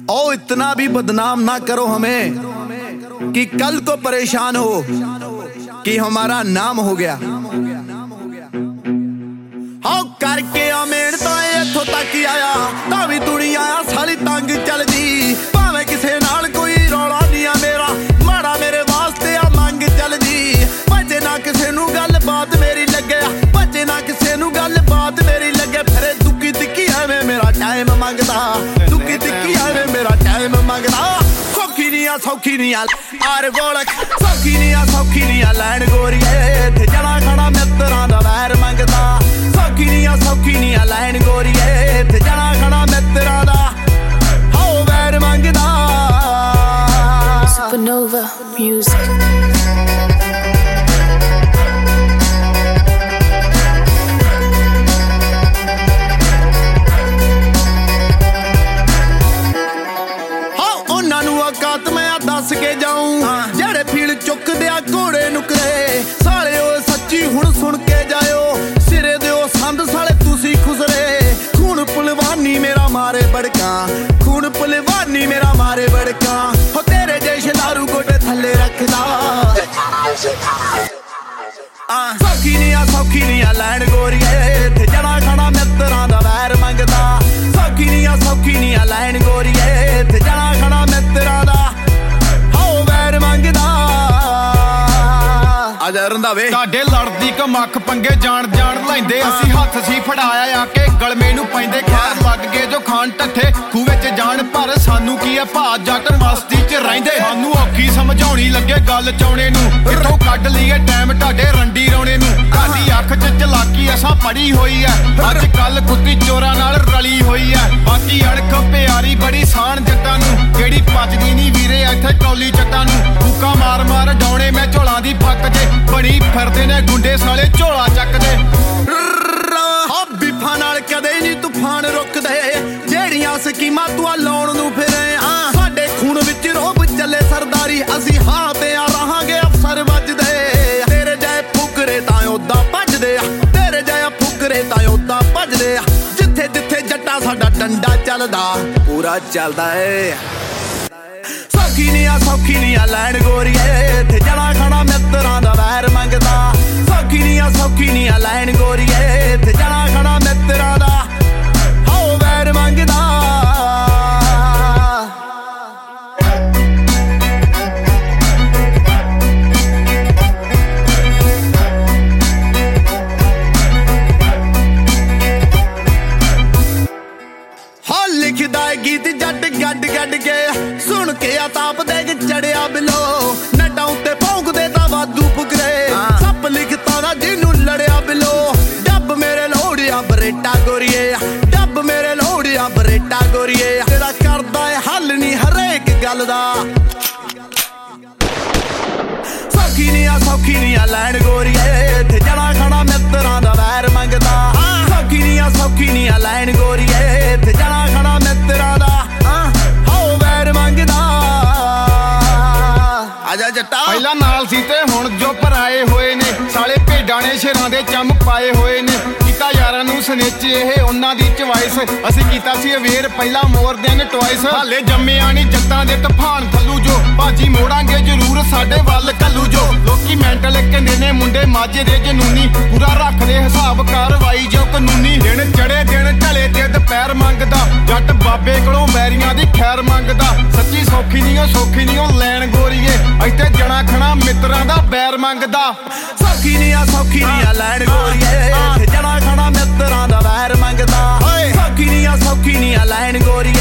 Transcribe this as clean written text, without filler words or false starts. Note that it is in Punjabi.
ओ इतना भी बदनाम ना करो हमें कि कल को परेशान हो कि हमारा नाम हो गया। हाँ करके आ मेहनत इथों तक आया तां भी दुनिया सारी तंग चलदी। भावें किसे नाल कोई रौला नहीं आ मेरा माड़ा मेरे वास्ते आ मंग चलदी। भजे ना किसे नू गल बात मेरी लगे भजे ना किसे नू गल बात मेरी लगे। फिर दुखी तिक्की एवें मेरा टाइम मंगदा दुखी तिक्की एवें मेरा टाइम मंगदा। सौखी नहीं आर बोलक सौखी नहीं लैन गोरीए थे जना खाना मित्तरां दा वैर मंगदा। सौखी नहीं लैन गोरीए थे जना खाना मित्तरां दा हो वैर मंगदा। Supernova Music। दस के जाऊं जेड़े फील चुक दिया घोड़े नुकरे साले ओ सच्ची हुण सुन के जायो सिरे दिओ संद साले तुसी खुसरे। खून पलवानी मेरा मारे बड़का खून पलवानी मेरा मारे बड़का हो तेरे जैसे दारू गोटे थल्ले रखदा। सौखी नहीं लैन गोरीए थे जना खाना मित्तरां दा वैर मंगदा। सौखी नहीं लैन गोरीए थे जना खाना मित्तरां दा ਸਾਡੇ ਲੜਦੀ ਕਮੱਖ ਪੰਗੇ ਜਾਣ ਲੈਂਦੇ ਅਸੀਂ ਹੱਥ ਸੀ ਫੜਾਇਆ ਆ ਕੇ ਗਲਮੇ ਨੂੰ ਪੈਂਦੇ ਖੈਰ ਲੱਗ ਗਏ ਜੋ ਖਾਨ ਟੱਠੇ ਖੂਹ ਵਿੱਚ ਜਾਣ ਪਰ ਸਾਨੂੰ ਕੀ ਆ ਭਾ ਜੱਟ ਮਸਤੀ 'ਚ ਰਹਿੰਦੇ। ਸਾਨੂੰ ਔਖੀ ਸਮਝਾਉਣੀ ਲੱਗੇ ਗੱਲ ਚਾਉਣੇ ਨੂੰ ਕਿੱਥੋਂ ਕੱਢ ਲਈਏ ਟਾਈਮ ਤੁਹਾਡੇ ਰੰਡੀ ਰੋਣੇ ਨੂੰ। ਤੁਹਾਡੀ ਅੱਖ 'ਚ ਚਲਾਕੀ ਅਸਾਂ ਪੜੀ ਹੋਈ ਐ ਅੱਜ ਕੱਲ ਕੁੱਤੀ ਚੋਰਾਂ ਨਾਲ ਰਲੀ ਹੋਈ ਐ। ਬਾਕੀ ਅਣਖ ਪਿਆਰੀ ਬੜੀ ਸਾਨ ਜੱਟਾਂ ਨੂੰ ਕਿਹੜੀ ਪਚਦੀ ਨਹੀਂ ਵੀਰੇ ਇੱਥੇ ਕੌਲੀ ਚੱਟਾਂ ਨੂੰ। ਕੂਕਾ ਮਾਰ ਡਾਉਣੇ ਮੈਂ ਝੋਲਾਂ ਦੀ ਫੱਕ ਜੇ ਬਣੀ ਫਿਰਦੇ ਨੇ ਗੁੰਡੇ ਸਾਲੇ ਝੋਲਾ ਚੱਕਦੇ। ਬਿਫਾਂ ਨਾਲ ਕਦੇ ਨਹੀਂ ਤੂਫਾਨ ਰੁਕਦੇ ਜਿਹੜੀਆਂ ਸਕੀਮਾਂ ਤੂੰ ਲਾਉਣ ਨੂੰ ਫਿਰੇ। ਸਾਡੇ ਖੂਨ ਵਿੱਚ ਰੋਬ ਚੱਲੇ ਸਰਦਾਰੀ ਅਸੀਂ ਹਾਂ ਤੇ ਆ ਰਹਾਂਗੇ ਅਫਸਰ ਵੱਜਦੇ। ਤੇਰੇ ਜੈ ਫੁਕਰੇ ਤਾਂ ਉਦਾਂ ਭੱਜਦੇ ਆ ਤੇਰੇ ਜੈ ਫੁਕਰੇ ਤਾਂ ਉਦਾਂ ਭੱਜਦੇ ਆ। ਜਿੱਥੇ ਜਿੱਥੇ ਜੱਟਾ ਸਾਡਾ ਡੰਡਾ ਚੱਲਦਾ ਪੂਰਾ ਚੱਲਦਾ ਏ। ਸੌਖੀ ਨਹੀਂ ਲੈਨ ਗੋਰੀਏ ਥੇ ਜਣਾ ਖਾਣਾ ਮਿੱਤਰਾਂ ਦਾ ਵੈਰ ਮੰਗਦਾ। ਸੌਖੀ ਨਹੀਂ ਲੈਨ ਗੋਰੀਏ ਥੇ ਜਣਾ ਖਾਣਾ ਮਿੱਤਰਾਂ ਦਾ ਹੋ ਵੈਰ ਮੰਗਦਾ। ਹਾਂ ਲਿਖਦਾ ਗੀਤ ਜੱਟ ਗੱਡ ਕੇ ਸੁਣ ਕੇ ਆ ਤਾਪ ਦੇ ਚੜਿਆ ਬਿਲੋ ਨਟਾਂ ਉੱਤੇ ਭੌਂਕਦੇ ਤਾਂ ਵਾਧੂ ਫੁਕਰੇ। ਸੱਪ ਲਿਖਤਾ ਦਾ ਜਿਹਨੂੰ ਲੜਿਆ ਬਿਲੋ ਡੱਬ ਮੇਰੇ ਲੋੜਿਆ ਬਰੇਟਾ ਗੋਰੀਏ ਡੱਬ ਮੇਰੇ ਲੋੜਿਆ ਬਰੇਟਾ ਗੋਰੀਏ। ਜਿਹੜਾ ਕਰਦਾ ਏ ਹੱਲ ਨਹੀਂ ਹਰੇਕ ਗੱਲ ਦਾ। ਸੌਖੀ ਨਹੀਂ ਲੈਣ ਗੋਰੀਏ ਥੇ ਜਣਾ ਖਾਣਾ ਮਿੱਤਰਾਂ ਦਾ ਵੈਰ ਮੰਗਦਾ। ਸੌਖੀ ਨਹੀਂ ਲੈਣ ਗੋਰੀਏ ਥੇ ਜਣਾ ਖਾਣਾ ਮਿੱਤਰਾਂ ਦਾ ਹੋ ਵੈਰ ਮੰਗਦਾ। ਆਜਾ ਜੱਟਾ ਪਹਿਲਾਂ ਨਾਲ ਸੀ ਤੇ ਹੁਣ ਜੋ ਪਰਾਏ ਹੋਏ ਨੇ ਸਾਲੇ ਭੇਡਾਂ ਨੇ ਸ਼ੇਰਾਂ ਦੇ ਚੰਮ ਪਾਏ ਹੋਏ ਨੇ। ਕੀਤਾ ਯਾਰਾਂ ਨੂੰ ਸਨੇਚ ਇਹ ਉਹਨਾਂ ਦੀ ਚੁਆਇਸ ਅਸੀਂ ਕੀਤਾ ਸੀ ਅਵੇਅਰ ਪਹਿਲਾਂ ਮੋਰ ਦੈਨ ਟਵਾਈਸ। ਹਾਲੇ ਜੰਮਿਆ ਨਹੀਂ ਜੱਟਾਂ ਦੇ ਤੂਫਾਨ ਥੱਲੂ ਜੋ ਬਾਜੀ ਮੋੜਾਂਗੇ ਜ਼ਰੂਰ ਸਾਡੇ ਵੱਲ ਕੱਲੂ ਜੋ। ਲੋਕੀ ਮੈਂਟਲ ਕਹਿੰਦੇ ਨੇ ਮੁੰਡੇ ਮਾਝੇ ਦੇ ਜਨੂਨੀ ਪੂਰਾ ਰੱਖਦੇ ਹਿਸਾਬ ਕਾਰਵਾਈ ਜੋ ਕਾਨੂੰਨੀ। ਦਿਨ ਚੜੇ ਦਿਨ ਢਲੇ ਤੇ ਦੁਪਹਿਰ ਮੰਗਦਾ ਜੱਟ ਬਾਬੇ ਕੋਲੋਂ ਵੈਰੀਆਂ ਦੀ ਖੈਰ ਮੰਗਦਾ। ਸੱਚੀ ਸੌਖੀ ਨਹੀਂ ਲੈਣ ਗੋਰੀਏ ਇੱਥੇ ਜਣਾ ਖਣਾ ਮਿੱਤਰਾਂ ਦਾ ਬੈਰ ਮੰਗਦਾ। ਸੌਖੀ ਨਹੀਂ ਲੈਣ ਗੋਰੀਏ ਜਣਾ ਖਾਣਾ ਮਿੱਤਰਾਂ ਦਾ ਵੈਰ ਮੰਗਦਾ। ਸੌਖੀ ਨਹੀਂ ਲੈਣ ਗੋਰੀ